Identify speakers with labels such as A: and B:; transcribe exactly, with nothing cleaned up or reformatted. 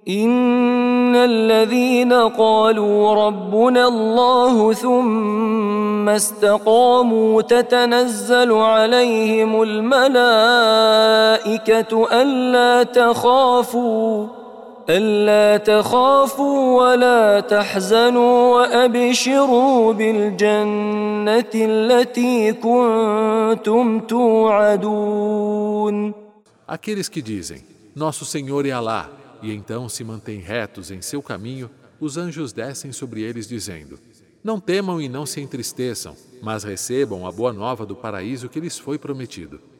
A: إن الذين قالوا ربنا الله ثم استقاموا تتنزل عليهم الملائكة ألا تخافوا ألا تخافوا ولا تحزنوا وأبشروا بالجنة التي كنتم توعدون.
B: Aqueles que dizem, nosso Senhor é Alá, e então se mantêm retos em seu caminho, os anjos descem sobre eles dizendo, não temam e não se entristeçam, mas recebam a boa nova do paraíso que lhes foi prometido.